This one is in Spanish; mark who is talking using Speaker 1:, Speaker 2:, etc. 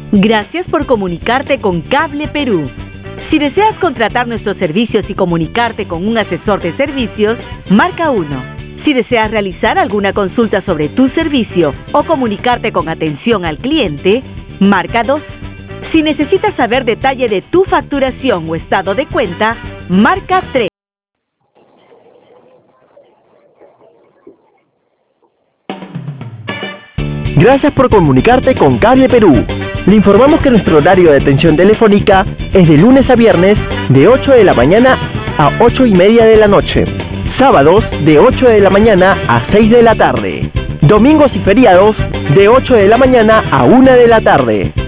Speaker 1: Gracias por comunicarte con Cable Perú. Si deseas contratar nuestros servicios y comunicarte con un asesor de servicios, marca 1. Si deseas realizar alguna consulta sobre tu servicio o comunicarte con atención al cliente, marca 2. Si necesitas saber detalle de tu facturación o estado de cuenta, marca 3.
Speaker 2: Gracias por comunicarte con Cable Perú. Le informamos que nuestro horario de atención telefónica es de lunes a viernes de 8 de la mañana a 8:30 de la noche. Sábados de 8 de la mañana a 6 de la tarde. Domingos y feriados de 8 de la mañana a 1 de la tarde.